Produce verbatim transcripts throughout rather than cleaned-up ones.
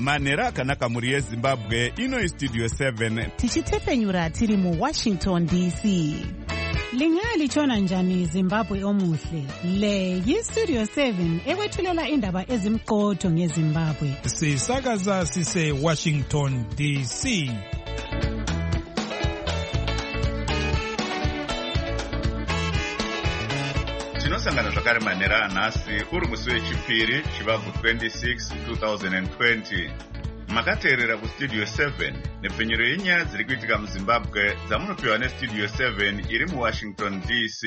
manhero akanaka mhuri yezimbabwe. Ino Studio seven tichitepfenyura tiri muWashington D C. Lingalitshona njani Zimbabwe omuhle? Le yiStudio seven ekwethulela indaba ezimqotho ngeZimbabwe. Sisakaza sise Washington D C. tinosangana zvakare manhero anhasi uri musi wechipiri chivabvu twenty-six two thousand twenty. Makateerera kuStudio seven nepfenyuro yenyaya dziri kuitika muZimbabwe dzamunopiwa neStudio seven iri muWashington D C.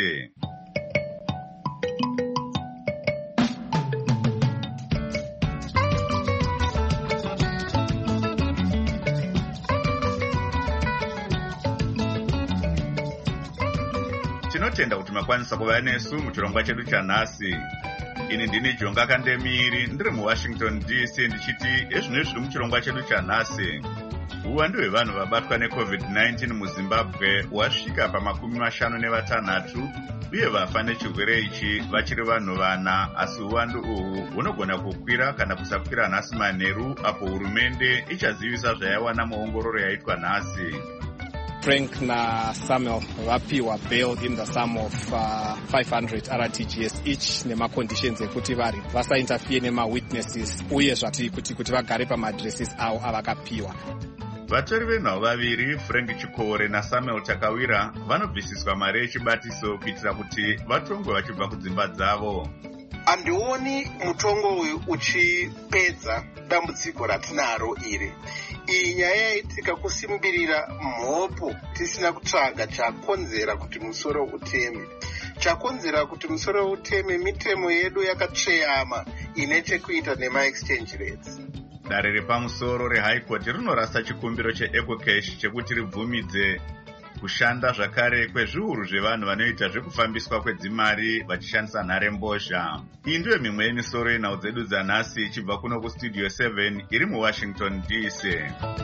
Tinotenda kuti makwanisa kuva nesu muchirongwa chedu chanhasi. Ini ndini Jonga Kandemiri ndiri muWashington D C ndichiti ezvino zviri muchirongwa chedu chanhasi. Uwandu hwevanhu vabatwa neCovid nineteen muZimbabwe wasvika pamakumi mashanu nevatanhatu uye vafa nechirwere ichi vachiri vanhu vana, asi uwandu uhu hunogona kukwira kana kusakwira nhasi manheru apo hurumende ichazivisa zvayawana muongororo yaitwa nhasi. Frank na Samuel vapiwa bail in the sum of uh, five hundred R T G S each nema conditions ekuti vari vasa interfere nema witnesses uye zvati kuti kuti vagare pama addresses avo avakapiwa. Vatori venhau vaviri Frank Chikore na Samuel Takawira vanobvisiswa mari yechibatiso kuitira kuti vatongwe vachibva kudzimba dzavo. Handioni mutongo uyu uchipedza dambudziko ratinaro iri. Iyi nyaya yaitika kusimbirira mhopo tisina kutsvaga chakonzera kuti musoro uteme. Chakonzera kuti musoro uteme mitemo yedu yakatsveyama ine chekuita nema exchange rates. Dare repamusoro reHigh Court rinorasa chikumbiro cheEcocash chekuti ribvumidze kushanda zvakare kwezviuru zvevanhu vanoita zvekufambiswa kwedzimari vachishandisa nharembozha. Iyi ndiyo mimwe yemisoro yenhau dzedu dzanhasi ichibva kuno kuStudio seven iri muWashington D C.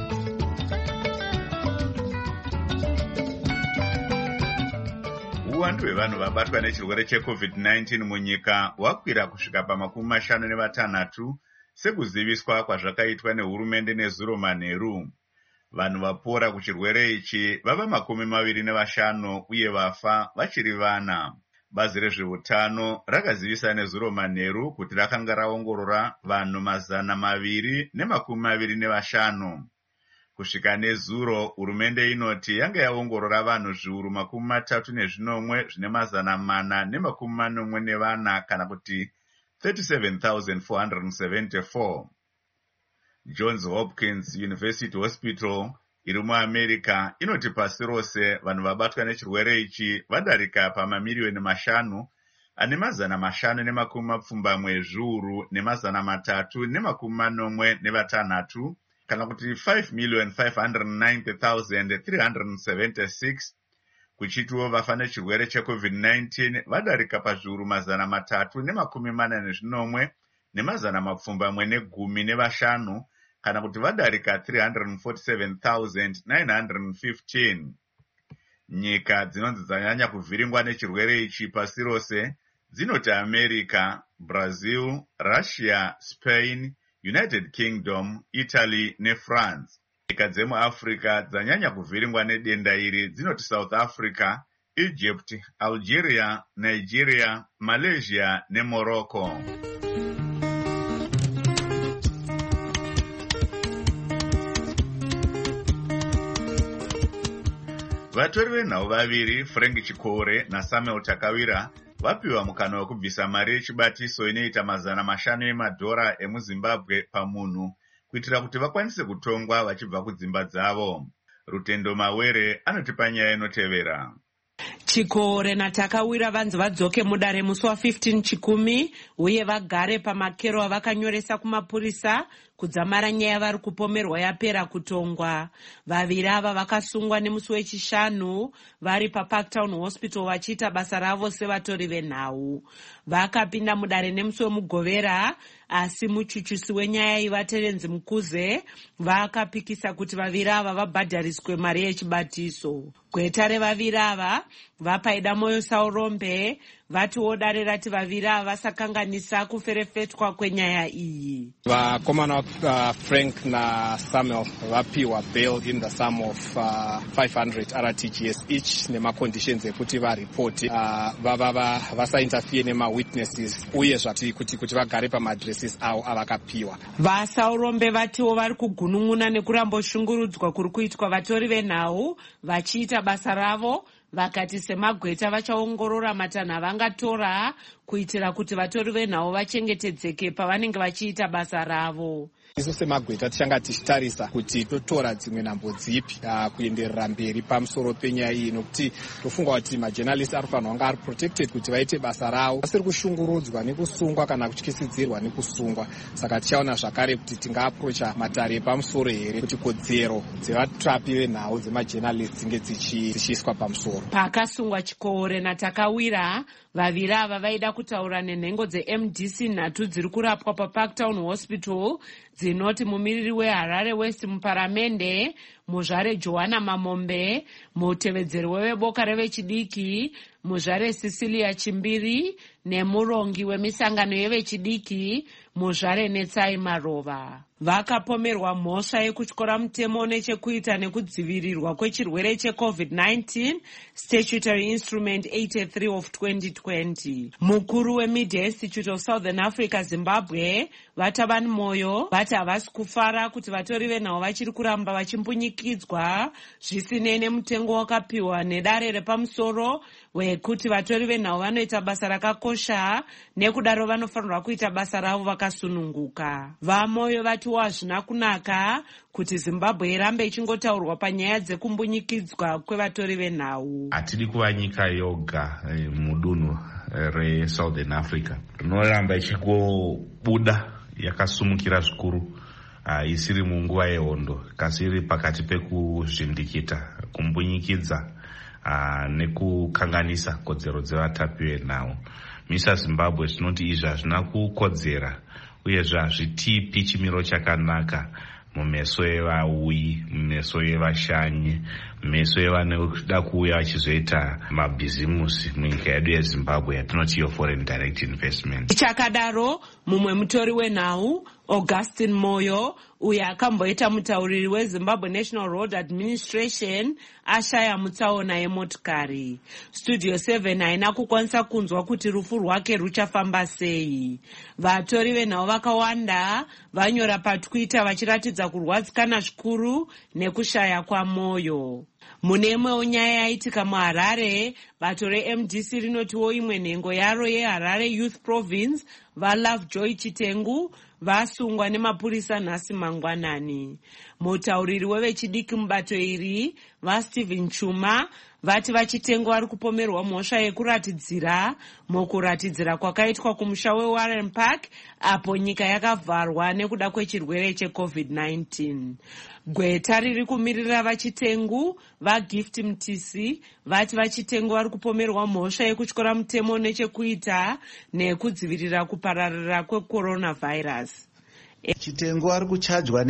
Uwandu hwevanhu vabatwa nechirwere cheCovid nineteen munyika hwakwira kusvika pamakumi mashanu nevatanhatu sekuziviswa kwazvakaitwa nehurumende nezuro manheru. Vanhu vapora kuchirwere ichi vava makumi maviri nevashanu uye vafa vachiri vana. Bazi rezveutano rakazivisa nezuro manheru kuti rakanga raongorora vanhu mazana maviri nemakumi maviri nevashanu. Kusvika nezuro, hurumende inoti yanga yaongorora vanhu zviuru makumi matatu nezvinomwe zvine mazana mana nemakumi manomwe nevana kana kuti thirty-seven thousand four hundred seventy-four. Johns Hopkins University Hospital iri muAmerica inoti pasi rose vanhu vabatwa nechirwere ichi vadarika pamamiliyoni mashanu ane mazana mashanu nemakumi mapfumbamwe zviuru nemazana matatu nemakumi manomwe nevatanhatu kana kuti five million five hundred ninety thousand three hundred seventy-six. Kuchitiwo vafa nechirwere cheCovid nineteen vadarika pazviuru mazana matatu nemakumi mana nezvinomwe nemazana mapfumbamwe negumi nevashanu kana kuti vadarika three hundred forty-seven thousand nine hundred fifteen. Nyika dzinonzi dzanyanya kuvhiringwa nechirwere ichi pasi rose dzinoti America, Brazil, Russia, Spain, United Kingdom, Italy neFrance. Nyika dzemuAfrica dzanyanya kuvhiringwa nedenda iri dzinoti South Africa, Egypt, Algeria, Nigeria, Malaysia neMorocco. Vatori venhau vaviri Frank Chikore na Samuel Takawira vapiwa mukana wekubvisa mari yechibatiso inoita mazana mashanu emadhora emuZimbabwe pamunhu kuitira kuti vakwanise kutongwa vachibva kudzimba dzavo. Rutendo Mawere anotipa nyaya inotevera. Chikore naTakawira vanzi vadzoke mudare musi wa15 chikumi uye vagare pamakero avakanyoresa kumapurisa kudzamara nyaya vari kupomerwa yapera kutongwa. Vaviri ava vakasungwa nemusi wechishanu vari paParktown Hospital vachiita basa ravo sevatori venhau. Vakapinda mudare nemusi wemugovera asi muchuchusi wenyaya ivaTerenzi Mukuze vakapikisa kuti vaviri ava vabhadhariswe mari yechibatiso. Gweta revaviri ava vapaida Moyo Saurombe vatiwo dare rati vaviri ava vasakanganisa kuferefetwa kwenyaya iyi. Vakomana uh, Frank na Samuel vapiwa bail in the sum of uh, five hundred R T G S each nemaconditions ekuti varipoti uh, vavava vasainterfere nemawitnesses uye zvati kuti kuti vagare pamadresses avo avakapiwa. Vasaurombe vatiwo vari kugunun'una nekuramboshungurudzwa kuri kuitwa vatori venhau vachiita basa ravo. Vakati semagweta vachaongorora matanho avangatora kuitira kuti vatori venhau vachengetedzeke pavanenge vachiita basa ravo. Isu semagweta tichanga tichitarisa kuti totora dzimwe nhambo dzipi uh, kuenderera mberi pamusoro penyaya iyi, nokuti tofunga kuti majournalists anofanirwa kunge ari protected kuti vaite basa ravo vasiri kushungurudzwa nekusungwa kana kutyisidzirwa nekusungwa. Saka tichaona zvakare kuti tingaapproacha matare epamusoro here kuti kodzero dzevatrapi venhau dzemajournalists dzinge dzichiiswa pamusoro. Pakasungwa chikore natakawira, vaviri ava vaida kutaura nenhengo dze-M D C nhatu dziri kurapwa paParktown Hospital dzinoti mumiriri weHarare West muparamende, muzvare Johanna Mamombe, mutevedzeri weveboka revechidiki, muzvare Cecilia Chimbiri nemurongi wemisangano yevechidiki, muzvare Netsai Marova. Vakapomerwa mhosva yekutyora mutemo nechekuita nekudzivirirwa kwechirwere cheCovid nineteen, Statutory Instrument eighty-three of twenty twenty. Mukuru weMedia Institute of Southern Africa Zimbabwe, Vatavan Moyo, vati havasi kufara kuti vatori venhau vachiri kuramba vachimbunyikidzwa zvisinei nemutengo wakapiwa nedare repamusoro wekuti vatori venhau vanoita basa rakakosha, nekudaro vanofanirwa kuita basa ravo vakasununguka. VaMoyo vatiwo hazvina kunaka kuti Zimbabwe irambe ichingotaurwa panyaya dzekumbunyikidzwa kwevatori venhau. Hatidi kuva nyika yoga eh, mudunhu reSouthern Africa rinoramba ichigobuda yakasumukira zvikuru, uh, isiri munguva yehondo, kasi iri pakati pekuzvindikita, kumbunyikidza uh, nekukanganisa kodzero dzevatapi venhau. Misa Zimbabwe tinoti izvi hazvina kukodzera uyezve hazvitipi chimiro chakanaka mumeso evauyi, mumeso evashanyi, mumeso evanoda kuuya vachizoita mabhizimusi munyika yedu yeZimbabwe yatinoti yo foreign direct investment. Chakadaro, mumwe mutori wenhau Augustine Moyo, uye akamboita mutauriri weZimbabwe National Road Administration, ashaya mutsaona yemotikari. Studio seven haina kukwanisa kunzwa kuti rufu rwake ruchafamba sei. Vatori venhau vakawanda vanyora paTwitter vachiratidza kurwadzikana zvikuru nekushaya kwaMoyo. Mune imwewo nyaya yaitika muHarare, bato reM D C rinotiwo imwe nhengo yaro yeHarare Youth Province, vaLovejoy Chitengu, vasungwa nemapurisa nhasi mangwanani. Mutauriri wevechidiki mubato iri, vaStephen Chuma, vati vaChitengu vari kupomerwa mhosva yekuratidzira mukuratidzira kwakaitwa kumusha weWarren Park apo nyika yakavharwa nekuda kwechirwere cheCovid nineteen. Gweta riri kumirira vaChitengu, vaGift Mtisi, vati vaChitengu vari kupomerwa mhosva yekutyora mutemo nechekuita nekudzivirira kupararira kwecoronavirus. Chitengu ari kuchajwa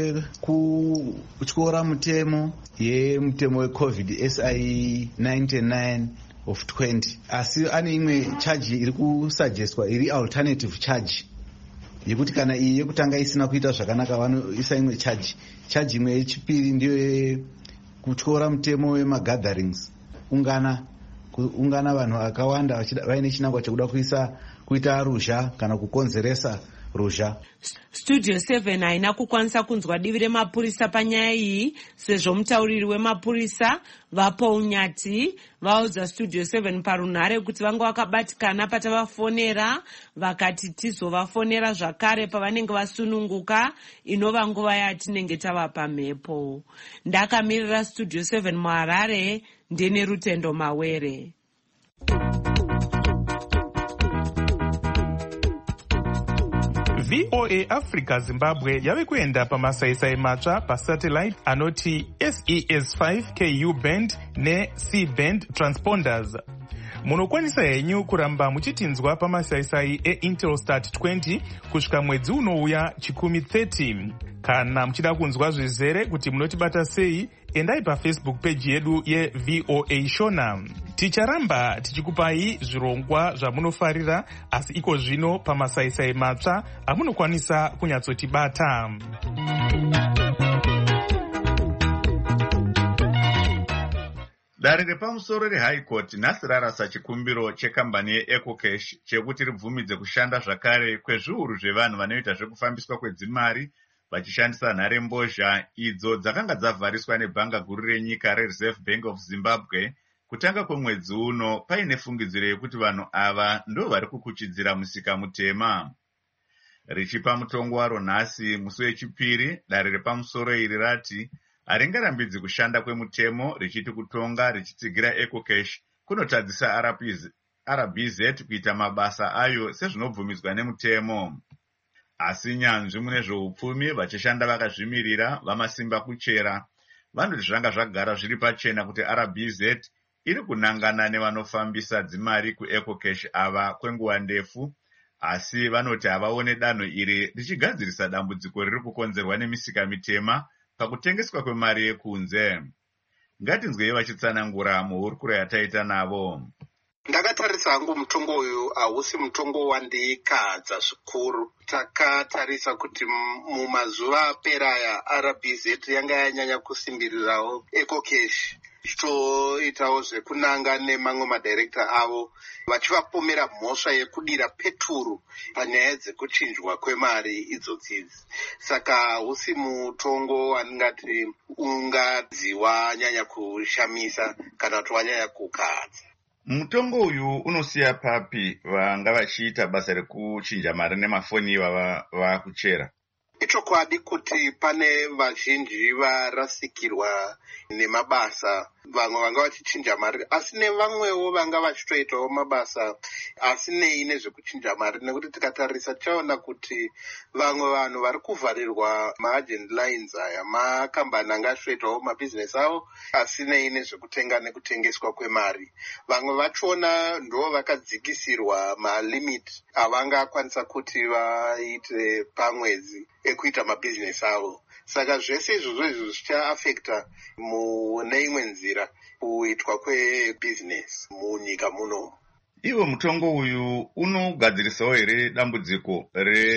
nekutyora mutemo yemutemo weCovid S I ninety-nine of twenty, asi ane imwe charge iri kusuggestwa iri alternative charge yekuti kana iyi yekutanga isina kuita zvakanaka vanoisa imwe charge. Charge imwe yechipiri ndiyo kutyora mutemo wemagatherings, ungana ungana vanhu vakawanda vaine chinangwa chekuda kuisa kuita ruzha kana kukonzeresa ruzha. Studio seven haina kukwanisa kunzwa divi remapurisa panyaya iyi, sezvo mutauriri wemapurisa vaPaul Nyati vaudza Studio seven parunhare kuti vanga vakabatikana patavafonera, vakati tizovafonera zvakare pavanenge vasununguka, inova nguva yatinenge tavapa mhepo. Ndakamirira Studio seven muHarare, ndine Rutendo Mawere. V O A Africa Zimbabwe yave kuenda pamasaisai matsva pasatellite anoti S E S five K U band ne C band transponders. munokwanisa henyu kuramba muchitinzwa pamasaisai eIntelsat twenty kusvika mwedzi unouya chikumi thirty. Kana muchida kunzwa zvizere kuti munotibata sei, endai pafacebook page yedu yeV O A Shona. Ticharamba tichikupai zvirongwa zvamunofarira, asi iko zvino pamasaisai matsva amunokwanisa kunyatsotibata. Dare repamusoro reHigh Court nhasi rarasa chikumbiro chekambani yeEcocash chekuti ribvumidze kushanda zvakare kwezviuru zvevanhu vanoita zvekufambiswa kwedzimari vachishandisa nhare mbozha idzo dzakanga dzavhariswa nebhanga guru renyika reReserve Bank of Zimbabwe kutanga kwemwedzi uno, paine fungidziro yekuti vanhu ava ndo vari kukuchidzira musika mutema. Richipa mutongo waro nhasi musi wechipiri, dare repamusoro iri rati haringarambidzi kushanda kwemutemo, richiti kutonga richitsigira Ecocash kunotadzisa R B Z kuita mabasa ayo sezvinobvumidzwa nemutemo. Asi nyanzvi mune zveupfumi vachishanda vakazvimirira vamasimba kuchera vanoti zvanga zvagara zviri pachena kuti R B Z iri kunangana nevanofambisa dzimari kuEcocash ava kwenguva ndefu, asi vanoti havaone danho iri richigadzirisa dambudziko riri kukonzerwa nemisika mitema pakutengeswa kwemari yekunze. Ngatinzwei vachitsanangura muhurukuro yataita navo. Ndakatarisa hangu mutongo uyu hausi mutongo wandikadza zvikuru. Takatarisa kuti mumazuva aperaya R B Z yanga yanyanya kusimbirirawo Ecocash, ichitoitawo zvekunanga nemamwe madirekta avo vachivapomera mhosva yekudira peturu panyaya dzekuchinjwa kwemari idzodzidzi. Saka hausi mutongo wandingati ungadziwa nyanya kushamisa kana kuti wanyanya kukadza. Mutongo uyu unosiya papi vanga vachiita basa rekuchinja mari nemafoni ivava vakuchera? Ichokwadi kuti pane vazhinji varasikirwa nemabasa, vamwe vanga vachichinja mari, asi nevamwewo vanga vachitoitawo mabasa asinei nezvekuchinja mari, nekuti tikatarisa tichaona kuti vamwe vanhu vari kuvharirwa maagent lines aya makambani anga achitoitawo mabhizinesi avo asinei nezvekutenga nekutengeswa kwemari. Vamwe vachona ndo vakadzikisirwa malimit avanga akwanisa kuti vaite pamwedzi ekuita mabhizinesi avo. Saka zvese izvozvo izvo zvichaafekta mune imwe nzira kuitwa kwebhizinesi munyika muno. Iwo mutongo uyu unogadzirisawo here dambudziko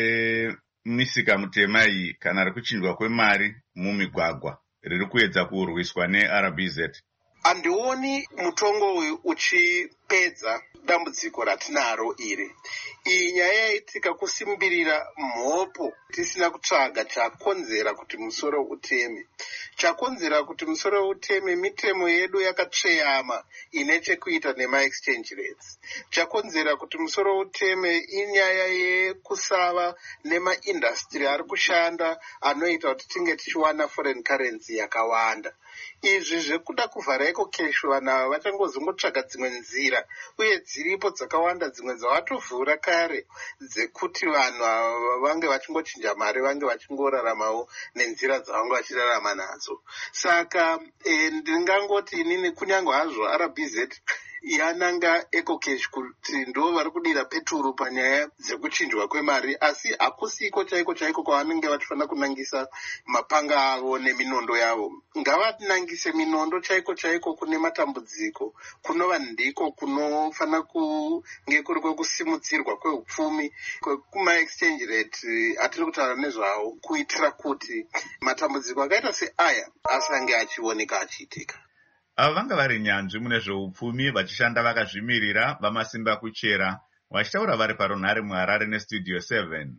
remisika mutema iyi kana rekuchinjwa kwemari mumigwagwa riri kuedza kurwiswa neR B Z? Handioni mutongo uyu uchipedza dambudziko ratinaro iri. Iyi nyaya yaitika kusimbirira mhopo tisina kutsvaga chakonzera kuti musoro uteme. Chakonzera kuti musoro uteme mitemo yedu yakatsveyama ine chekuita nema-exchange rates. Chakonzera kuti musoro uteme inyaya yekusava nema-industry ari kushanda anoita kuti tinge tichiwana foreign currency yakawanda. Izvi zvekuda kuvhara Ecocash vanhu ava vachangozongotsvaga dzimwe nzira, uye dziripo dzakawanda dzimwe dzawatovhura kare dzekuti vanhu ava vange vachingochinja mari, vange vachingoraramawo nenzira dzavanga vachirarama nadzo. Saka e, ndingangoti inini kunyange hazvo R B Z yananga Ecocash kuti ndo vari kudira peturu panyaya dzekuchinjwa kwemari, asi hakusiko chaiko chaiko kwavanenge vachifanira kunangisa mapanga avo neminondo yavo. Ngavanangise minondo chaiko chaiko kune matambudziko, kunova ndiko kunofanira kunge kuri kwekusimudzirwa kweupfumi kwekuma-exchange rate atiri kutaura nezvawo, kuitira kuti matambudziko akaita seaya asange achioneka achiitika. Ava vanga vari nyanzvi mune zveupfumi vachishanda vakazvimirira vamasimba kuchera, vachitaura vari paRunhare muHarare neStudio seven.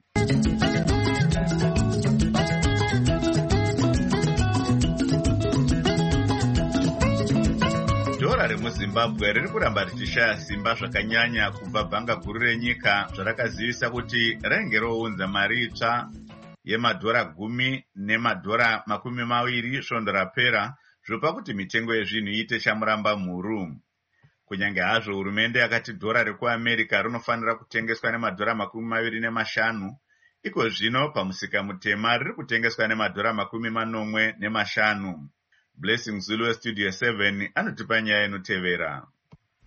Dhora remuZimbabwe riri kuramba richishaya simba zvakanyanya kubva bhanga guru renyika zvarakazivisa kuti rainge rounza mari itsva yemadhora gumi nemadhora makumi maviri svondo rapera, zvopa kuti mitengo yezvinhu iite chamuramba mhuru. Kunyange hazvo hurumende yakati dhora rekuAmerica rinofanira kutengeswa nemadhora makumi maviri nemashanu, iko zvino pamusika mutema riri kutengeswa nemadhora makumi manomwe nemashanu. Blessing Zulu weStudio seven anotipa nyaya inotevera.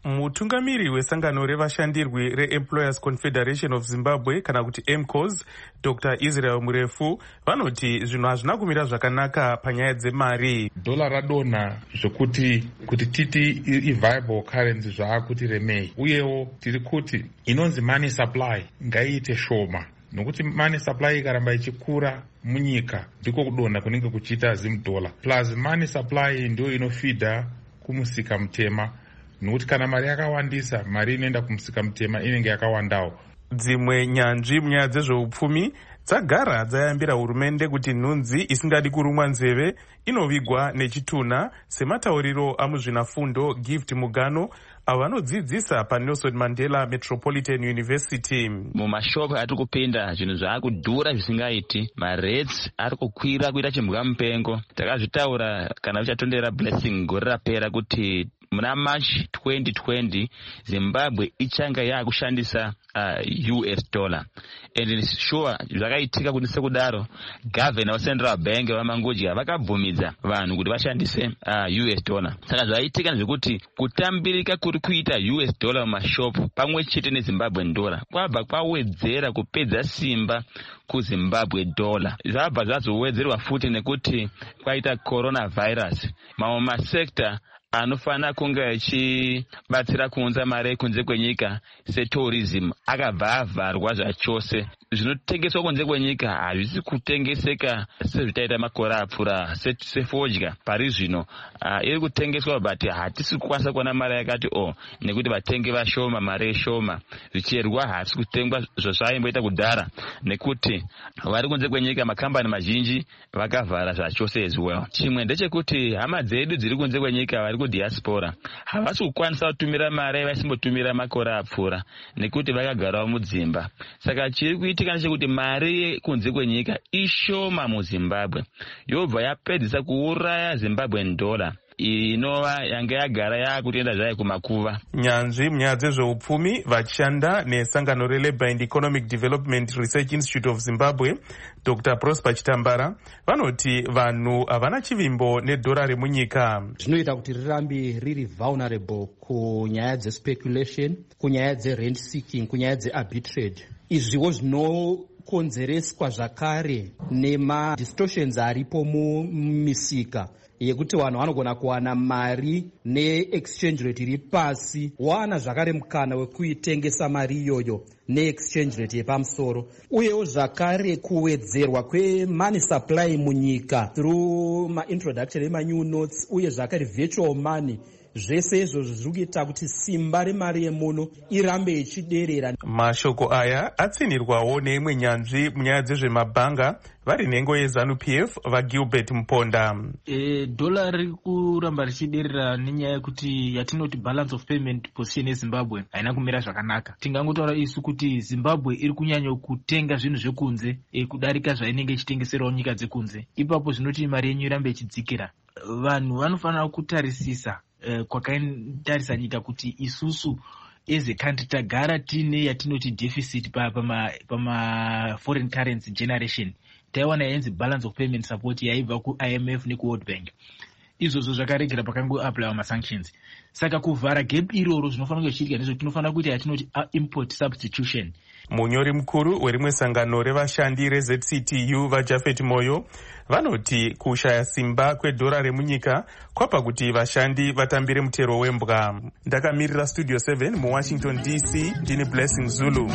Mutungamiri wesangano revashandirwi reEmployers Confederation of Zimbabwe kana kuti M C O S, Doctor Israel Murefu, vanoti zvinhu hazvina kumira zvakanaka panyaya dzemari. Dola radonha zvokuti kuti titi i-viable currency zvaakuti remei. Uyewo tiri kuti inonzi money supply ngaiite shoma. Nokuti money supply ikaramba ichikura munyika ndiko kudonha kunenge kuchiita zimdola. Plus money supply ndio inofida kumusika mutema. Nokuti kana mari yakawandisa, mari inoenda kumusika mutema inenge yakawandawo. Dzimwe nyanzvi munyaya dzezveupfumi dzagara dzayambira hurumende kuti nhunzi isingadi kurumwa nzeve inovigwa nechitunha sematauriro amuzvinafundo Gift Mugano avo vanodzidzisa paNelson Mandela Metropolitan University. Mumashopu ari kupinda zvinhu zvaakudhura zvisingaiti, marets ari kukwira kuita chimbwa mupengo. Takazvitaura kana uchatondera Blessing gore rapera kuti muna March twenty twenty Zimbabwe ichanga yakushandisa uh, U S dollar. And sure zvakaitika kuti sekudaro governor wa Central Bank vamangodya vakabvumidza vanhu kuti vashandise uh, U S dollar. Saka zvaitika ndezvekuti kutambirika kuri kuita U S dollar mumashopu pamwe chete neZimbabwe dollar kwabva kwawedzera kupedza simba kuZimbabwe dollar. Zvabva zvazowedzerwa futi nekuti kwaita coronavirus. Mamwe masekta anofana kunge achibatsira kuunza mari kunze kwenyika setourism akabva avharwa zvachose. Zvinotengeswa kunze kwenyika hazvisi kutengeseka sezvitaita makore apfuura sefodya. Pari zvino uh, iri kutengeswa but hatisi kukwanisa kuona mari yakati o oh, nekuti vatengi vashoma, mari yeshoma. Zvicherwa hatisi kutengwa zvazvaimboita kudhara nekuti vari kunze kwenyika makambani mazhinji vakavhara zvachose as well. Chimwe ndechekuti hama dzedu dziri kunze kwenyika vari kudiaspora havasi kukwanisa kutumira mari vasimbotumira makore apfuura nekuti vakagarawo mudzimba. Saka chiri kuitika ndechekuti mari kunze kwenyika ishoma muZimbabwe yobva yapedzisa kuuraya Zimbabwe dollar inova yanga yagara yakutoenda zvayo kumakuva. Nyanzvi munyaya dzezveupfumi vachishanda nesangano reLabour and Economic Development Research Institute of Zimbabwe, Doctor Prosper Chitambara, vanoti vanhu havana chivimbo nedhora remunyika. Zvinoita kuti rirambe riri vulnerable kunyaya dzespeculation, kunyaya dzerent seeking, kunyaya dzearbitrage. Izviwo zvinokonzereswa zvakare nemadistortions aripo mumisika yekuti vanhu vanogona kuwana mari neexchange rate iri pasi, wana zvakare mukana wekuitengesa mari iyoyo neexchange rate yepamusoro, uyewo zvakare kuwedzerwa kwemoney supply munyika through maintroduction emanew notes uye zvakare virtual money. Zvese izvo zviri kuita kuti simba remari yemuno irambe ichiderera. Mashoko aya atsinirwawo neimwe nyanzvi munyaya dzezvemabhanga vari nhengo yeZANU P F vaGilbert Mponda. E, dola riri kuramba richiderera nenyaya yekuti yatinoti balance of payment position yeZimbabwe haina kumira zvakanaka. Tingangotaura isu kuti Zimbabwe iri kunyanya kutenga zvinhu zvekunze e, kudarika zvainenge ichitengeserawo nyika dzekunze. Ipapo zvinoti mari yenyu irambe ichidzikira. Vanhu vanofanira kutarisisa Uh, kwakatarisa nyika kuti isusu as a country tagara tine yatinoti deficit pama pama foreign currency generation. Taiwana yenzi balance of payment support yaibva ku I M F neku World Bank. Izvozvo zvakaregera pakango apply ma sanctions. Saka kuvhara gap iroro zvinofanira kuchiitika ndizvo tinofanira kuti yatinoti import substitution. Munyori mukuru werimwe sangano revashandi reZ C T U vaJafet Moyo vanoti kushaya simba kwedhora remunyika kwapa kuti vashandi vatambire mutero wembwa. Ndakamirira Studio seven muWashington D C ndini Blessing Zulu.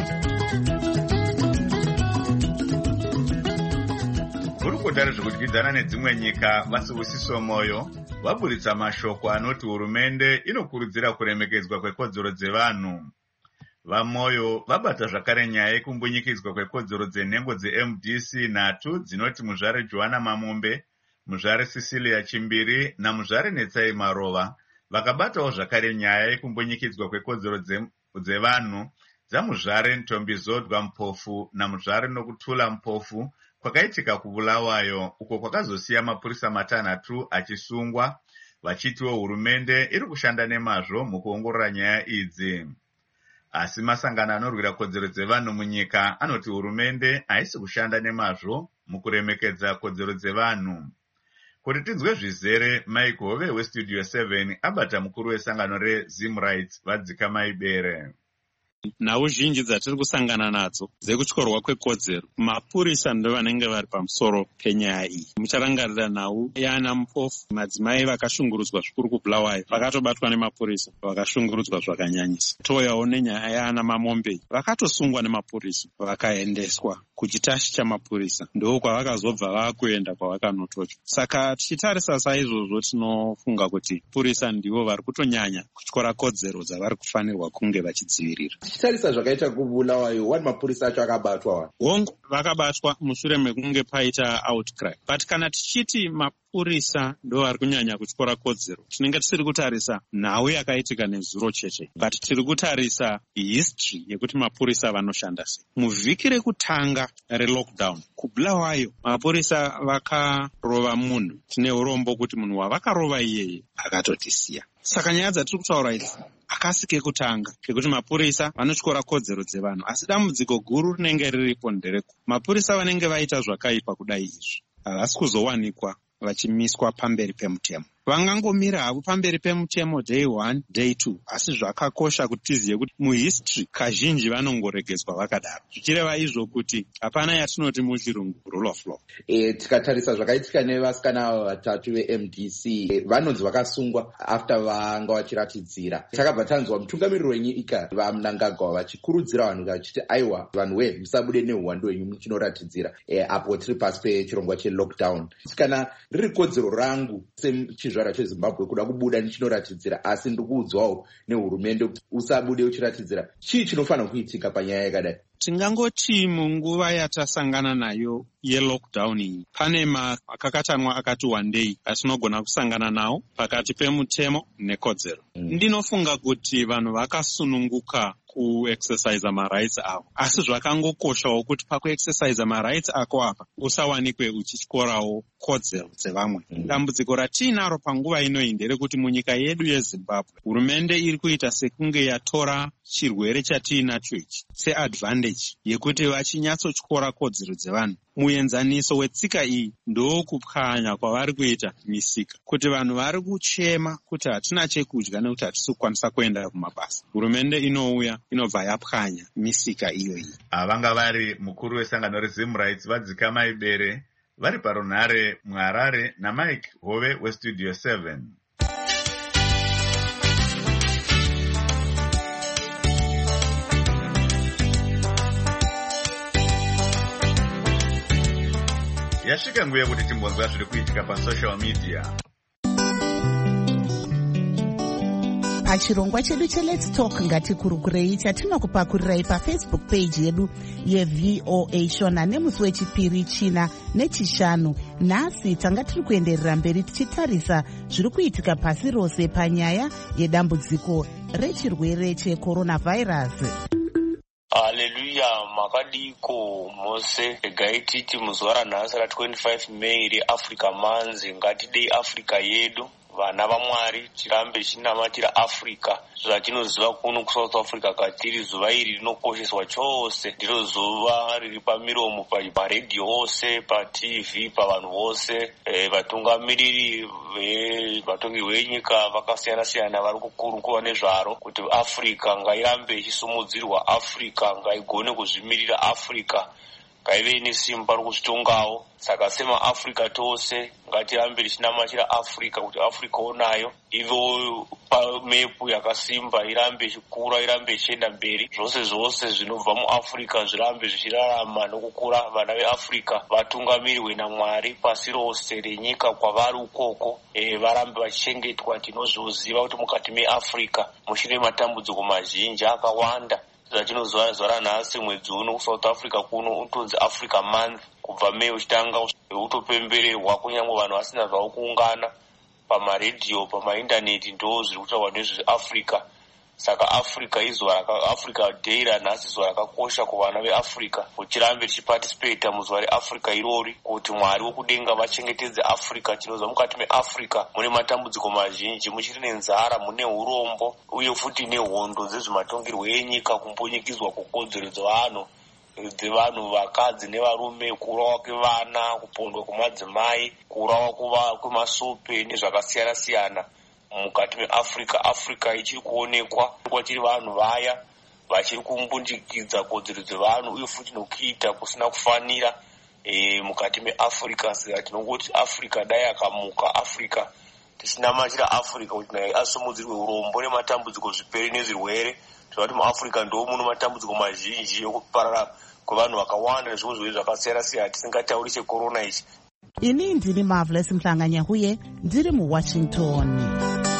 Kurukudari zvekudyidzana nedzimwe nyika vasibusiso Moyo vaburitsa mashoko anoti hurumende inokurudzira kuremekedzwa kwekodzero dzevanhu. VaMoyo vabata zvakare nyaya yekumbunyikidzwa kwekodzero dzenhengo dze-M D C nhatu dzinoti muzvare Joanna Mamombe, muzvare Cecilia Chimbiri namuzvare Netsai Marova. Vakabatawo zvakare nyaya yekumbunyikidzwa kwekodzero dzevanhu dzamuzvare Ntombi Zodwa Mpofu namuzvare Nokutula Mpofu kwakaitika kuBulawayo, uko kwakazosiya mapurisa matanhatu achisungwa, vachitiwo hurumende iri kushanda nemazvo mukuongorora nyaya idzi. Asi masangano anorwira kodzero dzevanhu munyika anoti hurumende haisi kushanda nemazvo mukuremekedza kodzero dzevanhu. Kuti tinzwe zvizere, Mike Hove weStudio seven abata mukuru wesangano reZim Rights Vadzikamai Bere. Nhau zhinji dzatiri kusangana nadzo dzekutyorwa kwekodzero, mapurisa ndo vanenge vari pamusoro penyaya iyi. Mucharangarira nhau yana mupofu, madzimai vakashungurudzwa zvikuru kuBulawayo vakatobatwa nemapurisa vakashungurudzwa zvakanyanyisa. Touyawo nenyaya yana Mamombei vakatosungwa nemapurisa vakaendeswa kuchitashi chamapurisa, ndo kwavakazobva vakuenda kwavakanotochwa. Saka tichitarisa saizvozvo tinofunga kuti purisa ndivo vari kutonyanya kutyora kodzero dzavari kufanirwa kunge vachidzivirira. Tichitarisa zvakaita kuBulawayo, wani mapurisa acho akabatwa wa hongu vakabatwa mushure mekunge paita outcry. But kana tichiti mapurisa ndo vari kunyanya kutyora kodzero, tinenge tisiri kutarisa nhau yakaitika nezuro chete, but tiri kutarisa history yekuti mapurisa vanoshanda sei. Muvhiki rekutanga relockdown kuBulawayo mapurisa vakarova munhu, tine urombo kuti munhu wavakarova iyeye akatotisiya. Saka nyaya dzatiri kutaura idzi akasike kutanga kekuti mapurisa vanotyora kodzero dzevanhu, asi dambudziko guru rinenge riripo ndereko mapurisa vanenge vaita zvakaipa kudai izvi havasi kuzowanikwa vachimiswa pamberi pemutemo. Vangangomira havo pamberi pemutemo day one, day two, asi zvakakosha kuti tizive kuti muhistory kazhinji vanongoregedzwa vakadaro. Zvichireva izvo kuti hapana yatinoti muchirungu rule of law. E, tikatarisa zvakaitika nevasikana vatatu veM D C e, vanonzi vakasungwa after vanga vachiratidzira. Takabva tanzwa mutungamiriri wenyika vaMnangagwa vachikurudzira vanhu vachiti aiwa vanhu we musabude neuwandu hwenyu muchinoratidzira e, apo tiri pasi pechirongwa chelockdown. Kana riri kodzero rangu sechizvara cheZimbabwe kuda kubuda ndichinoratidzira, asi ndikuudzwawo nehurumende kuti usabude uchiratidzira. Chii chinofanira kuitika panyaya yakadai? Tingangoti munguva yatasangana nayo yelockdown iyi pane makakatanwa akati wandei atinogona kusangana nawo pakati pemutemo nekodzero. Mm. Ndinofunga kuti vanhu vakasununguka kuexercise marights avo, asi zvakangokoshawo kuti pakuexercise marights ako apa usawanikwe uchityorawo kodzero dzevamwe. Mm. Dambudziko ratinaro panguva inoyi nderekuti munyika yedu yeZimbabwe hurumende iri kuita sekunge yatora chirwere chatiinacho ichi seadvantage yekuti vachinyatsotyora kodzero dzevanhu. Muenzaniso wetsika iyi ndokupwanya kwavari kuita misika, kuti vanhu vari kuchema kuti hatina chekudya nekuti hatisi kukwanisa kuenda kumabasa. Hurumende inouya inobva yapwanya misika iyoyi. Avanga vari mukuru wesangano reZim Rights Vadzikamai Bere vari parunhare muHarare naMike Hove weStudio seven. Yasvika nguva yekuti timbonzwa zviri kuitika pasocial media. Pachirongwa chedu cheLet's Talk ngatikurukirei chatinokupakurirei pafacebook page yedu yeV O A Shona nemusi wechipiri, china nechishanu. Nhasi tanga tiri kuenderera mberi tichitarisa zviri kuitika pasi rose panyaya yedambudziko rechirwere cheCoronavirus. Haleluya, makadiko mose gaititi muzuva ranhasi ra25 May reAfrica manzi ngatidei Africa yedu. Vana vaMwari tirambe chinamatira Africa zvatinoziva kuno kuSouth Africa katiri zuva iri rinokosheswa chose, ndiro zuva riri pamiromo paredhiyo ose, paT V, pavanhu vose. E, vatungamiriri vatongi venyika vakasiyana siyana vari kukurukuva nezvaro kuti Africa ngairambe ichisumudzirwa, Africa ngaigone kuzvimirira, Africa ngaive nesimba rokuzitongawo. Saka semaAfrica tose ngatirambe tichinamatira Africa kuti Africa onayo ivewo pamepu yakasimba, irambe ichikura, irambe ichienda mberi. Zvose zvose zvinobva muAfrica zvirambe zvichirarama nokukura. Vana veAfrica vatungamirirwe naMwari pasi rose renyika kwavari ukoko, e, varambe vachichengetwa. Tinozviziva kuti mukati meAfrica muchine matambudziko mazhinji akawanda. Zvatinoziva zuva ranhasi mwedzi uno kuSouth Africa kuno unotonzi Africa month. Kubva May uchitanga utopembererwa, kunyange vanhu vasina zvavo kuungana pamaredhiyo pamaindaneti, ndo zviri kutaurwa nezveAfrica. Saka Africa izuva Africa Day ranhasi zuva rakakosha kuvana veAfrica, uchirambe tichiparticipata muzuva reAfrica irori kuti Mwari wokudenga vachengetedze Africa. Tinoziva mukati meAfrica mune matambudziko mazhinji, muchiri nenzara, mune urombo uye futi nehondo dzezvematongerwo enyika, kumbunyikidzwa kwekodzero dzevanhu, dzevanhu vakadzi nevarume, kuurawa kwevana, kupondwa kwemadzimai, kuurawa kwemasope nezvakasiyana siyana mukati meafrica. Africa ichiri kuonekwa kwachiri vanhu vaya vachiri kumbundikidza kodzero dzevanhu uye futi nokuita kusina kufanira e, mukati meafrica. Saka tinongoti africa dai akamuka, africa tisina machira africa kuti naye asimudzirwe urombo nematambudziko zvipere nezvirwere. Tinokuti muafrica ndo muno matambudziko mazhinji ekuparara kwevanhu vakawanda nezvimwe zvirwere zvakasiyana siyana tisingatauri checorona ichi. Ini ndini Marvelous Mhlanganyahuye ndiri muWashington.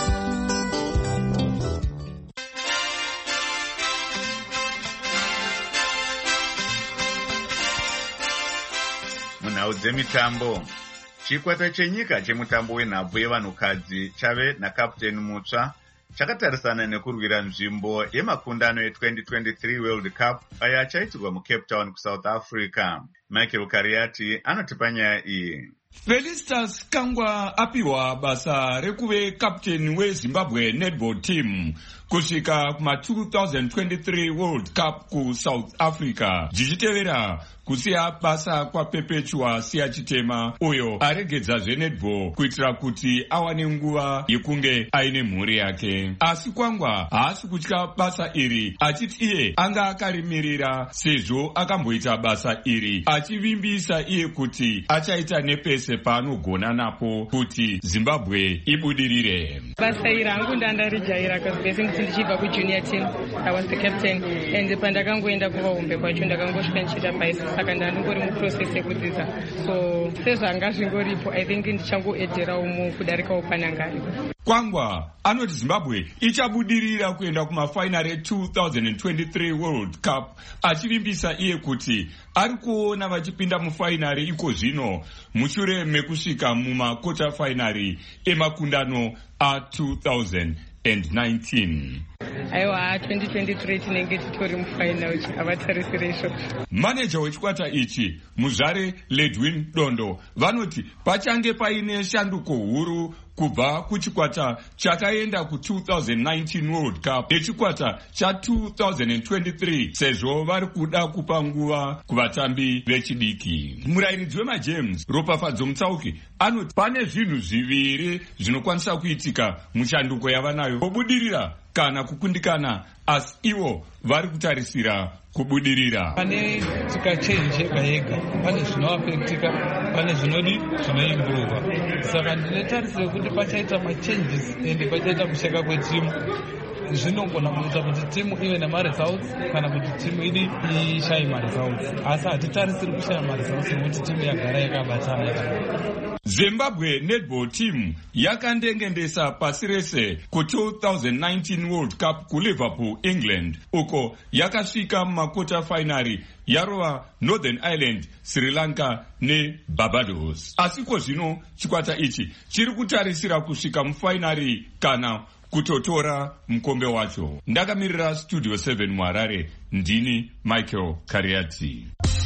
Munhau dzemitambo, chikwata chenyika chemutambo wenhabvu yevanhukadzi chave nakaputeni mutsva chakatarisana nekurwira nzvimbo yemakundano e-twenty twenty-three World Cup aya achaitirwa muCape Town kuSouth Africa. Michael Kariati anotipa nyaya iyi. Felicitas Kangwa apiwa basa rekuve kapteni weZimbabwe netball team kusvika kuma twenty twenty-three World Cup kuSouth Africa, zvichitevera kusiya basa kwaPerpetua Siya Chitema uyo aregedza zvenetball kuitira kuti awane nguva yekunge aine mhuri yake. Asi Kangwa haasi kutya basa iri, achiti iye anga akarimirira sezvo akamboita basa iri, achivimbisa iye kuti achaita nepese paanogona napo kuti Zimbabwe ibudirire. Basa iri hangu ndandarijaira kasi ndichibva kujunior team. I was the captain and pandakangoenda kuvaumbe kwacho ndakangosvika ndichiita paisi, saka ndandingori muprocess yekudzidza. So sezvanga zvingoripo I think ndichangoedherawo mukudarikawo panangari. Kangwa anoti Zimbabwe ichabudirira kuenda kumafainari e-twenty twenty-three World Cup, achivimbisa iye kuti ari kuona vachipinda mufainari iko zvino mushure mekusvika mumakota fainari emakundano a-twenty nineteen. Aiwa twenty twenty-three tinenge titori mufainal avatarisire izvo. Manager wechikwata ichi Muzvare Ledwin Dondo vanoti pachange paine shanduko huru kubva kuchikwata chakaenda ku-twenty nineteen World Cup nechikwata cha-twenty twenty-three sezvo vari kuda kupa nguva kuvatambi vechidiki. Murayiridzi wemaGems Ropafadzo Mutsauki anoti pane zvinhu zviviri zvinokwanisa kuitika mushanduko yavanayo: kubudirira kana kukundikana, asi ivo vari kutarisira kubudirira. Pane tikachenje yega yega, pane zvinoafektika, pane zvinodi zvinoimprova. Saka ndinotarisira kuti pachaita machanges ende pachaita kusheka kwetimu zvinogona kuita kuti timu ive nemaresults kana kuti timu idi ishaye maresults. Asi hatitarisiri kushaya maresults nekuti timu yagara yakabatana. Zimbabwe netball team yakandengendesa pasi rese ku-twenty nineteen World Cup kuLiverpool, England, uko yakasvika mumakota fainari yarova Northern Ireland, Sri Lanka neBarbados. Asiko zvino chikwata ichi chiri kutarisira kusvika mufainari kana kutotora mukombe wacho. Ndakamirira Studio seven muHarare, ndini Michael Kariati.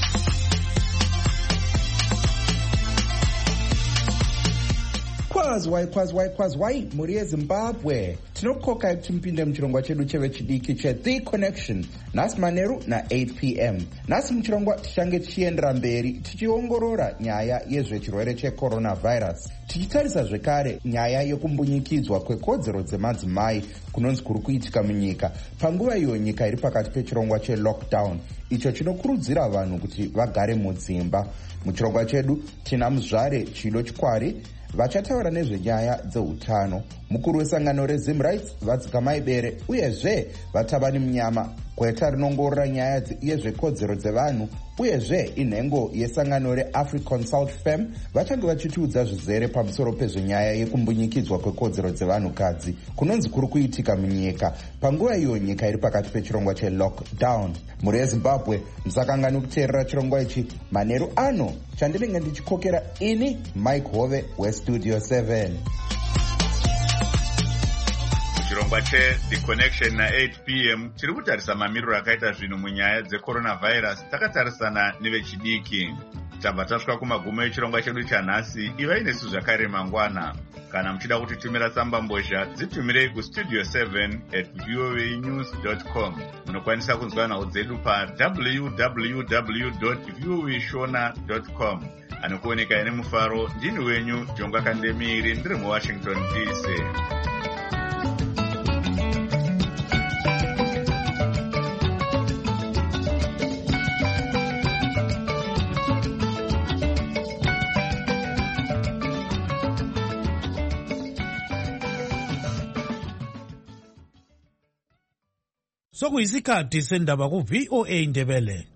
Kwazwai kwazwai kwazwai muri yeZimbabwe, tinokokai kuti mupinde muchirongwa chedu chevechidiki cheThe Connection nhasi manheru na-eight p m. Nhasi muchirongwa tichange tichiendera mberi tichiongorora nyaya yezvechirwere checoronavirus, tichitarisa zvekare nyaya yekumbunyikidzwa kwekodzero dzemadzimai kunonzi kuri kuitika munyika panguva iyo nyika iri pakati pechirongwa chelockdown icho chinokurudzira vanhu kuti vagare mudzimba. Muchirongwa chedu tina Muzvare Chido Chikwari vachataura nezvenyaya dzeutano, mukuru wesangano reZim Rights Vadzikamai Bere, uyezve vatabani munyama kweta rinongorora nyaya yezvekodzero dzevanhu, uyezve inhengo yesangano reAfriconsult Fem vachange vachitiudza zvizere pamusoro pezvenyaya yekumbunyikidzwa kwekodzero dzevanhukadzi kunonzi kuri kuitika munyika panguva iyo nyika iri pakati pechirongwa chelockdown. Muri yeZimbabwe musakangani kuteerera chirongwa ichi manheru ano chandinenge ndichikokera ini Mike Hove weStudio seven. Chirongwa cheThe Connection na-eight p m chiri kutarisa mamiriro akaita zvinhu munyaya dzecoronavirus takatarisana nevechidiki. Tabva tasvika kumagumo echirongwa chedu chanhasi. Ivai nesu zvakare mangwana. Kana muchida kutitumira tsamba mbozha dzitumirei kustudio seven at voanews dot com. Munokwanisa kunzwa nhau dzedu pa w w w dot voashona dot com. Anokuoneka ine mufaro ndini wenyu Jonga Kandemiri ndiri muWashington D C. Sokuyisikhathi sendaba ku V O A Ndebele.